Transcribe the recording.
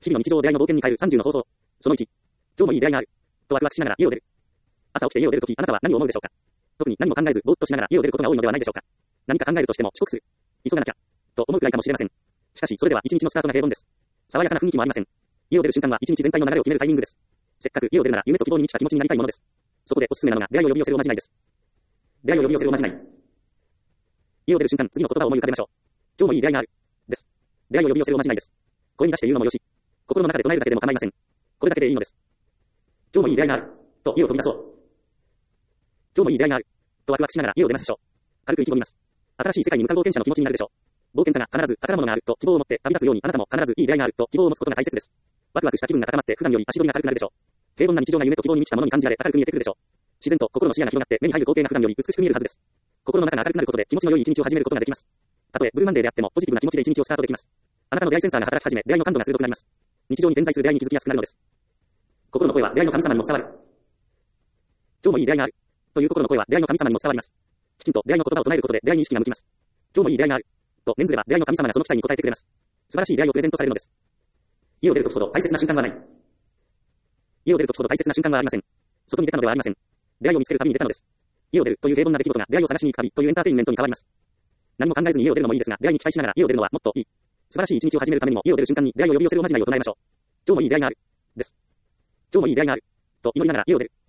日々の日常を出会いの冒険に変える30の方法。その1。今日もいい出会いがある。とワクワクしながら家を出る。朝起きて家を出るとき、あなたは何を思うでしょうか。特に何も考えず、ぼーっとしながら家を出ることが多いのではないでしょうか。何か考えるとしても遅刻する。急がなきゃ。と思うくらいかもしれません。しかし、それでは一日のスタートが平凡です。爽やかな雰囲気もありません。家を出る瞬間は一日全体の流れを決めるタイミングです。せっかく家を出るなら夢と希望に満ちた気持ちになりたいものです。そこでおすすめなのが出会いを呼び寄せるおまじないです。出会いを呼び寄せるおまじない。家を出る瞬間、次の言葉を思い浮かべましょう。今日もいい出会いがある。です。出会いを呼び寄せるおまじないです。声に出して言うのもよし、心の中で唱えるだけでも構いません。これだけでいいのです。今日もいい出会いがある。と家を飛び出そう。今日もいい出会いがある。とワクワクしながら家を出ましょう。軽く意気込みます。新しい世界に向かう冒険者の気持ちになるでしょう。冒険家が必ず宝物があると希望を持って旅立つようにあなたも必ずいい出会いがあると希望を持つことが大切です。ワクワクした気分が高まって普段より足取りが軽くなるでしょう。平凡な日常が夢と希望に満ちたものに感じられ明るく見えてくるでしょう。自然と心の視野が広がって目に入る光景が普段より美しく見えるはずです。心の中が明るくなることで気持ちの良い一日を始めることができます。たとえブルーマンデーであってもポジティブな気持ちで一日をスタートできます。あなたの出会いセンサーが働き始め出会いの感度が鋭くなります。日常に点在する出会いに気づきやすくなるのです。心の声は出会いの神様にも伝わる。今日もいい出会いがある。という心の声は出会いの神様にも伝わります。きちんと出会いの言葉を唱えることで出会いに意識が向きます。今日もいい出会いがある。と念ずれば出会いの神様がその期待に応えてくれます。素晴らしい出会いをプレゼントされるのです。家を出るときほど大切な瞬間はない。家を出るときほど大切な瞬間はありません。外に出たのではありません。出会いを見つける旅に出たのです。家を出るという平凡な出来事が出会いを探しに行く旅というエンターテインメントに変わります。何も考えずに家を出るのもいいですが、出会いに期待しながら家を出るのはもっといい。素晴らしい一日を始めるためにも家を出る瞬間に出会いを呼び寄せるおまじないを唱えましょう。今日もいい出会いがある。です。今日もいい出会いがある。と祈りながら家を出る。